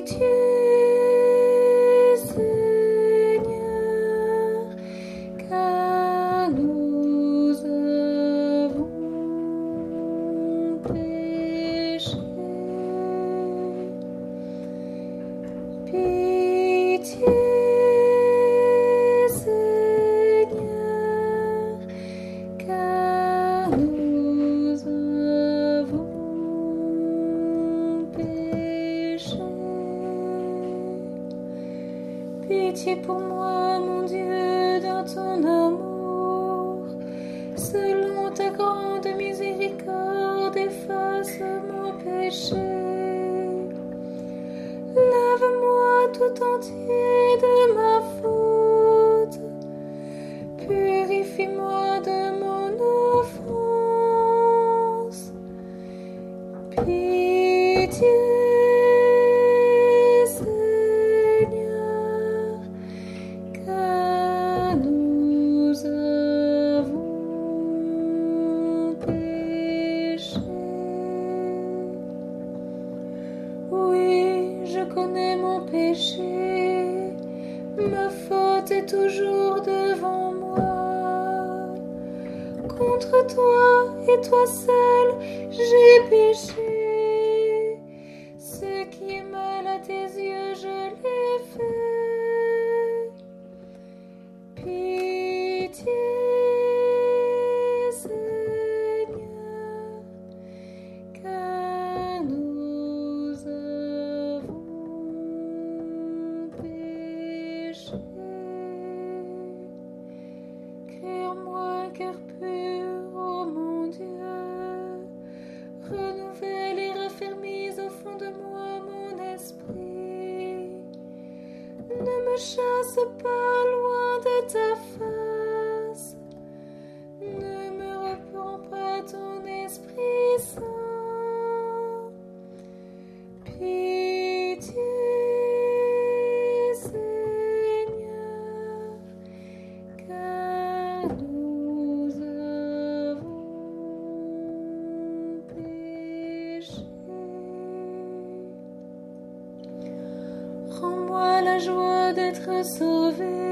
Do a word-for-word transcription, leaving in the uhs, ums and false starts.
Pitié, Seigneur, car nous avons péché. Pitié, Seigneur, car nous avons péché. Pitié pour moi, mon Dieu, dans ton amour, selon ta grande miséricorde, efface mon péché. Lave-moi tout entier de ma faute, purifie-moi de mon offense. Pitié, Seigneur, car nous avons péché. Oui, je connais mon péché, ma faute est toujours devant moi. Contre toi et toi seul, j'ai péché. Ce qui est mal à tes yeux, je l'ai fait. Pitié, Seigneur, car nous avons péché. Crée en moi un cœur pur, ô mon Dieu. Renouvelle et raffermis au fond de moi mon esprit. Ne me chasse pas loin de ta face. Ne me reprends pas ton Esprit Saint. Pitié, Seigneur, car nous avons péché. Rends-moi la joie d'être sauvé.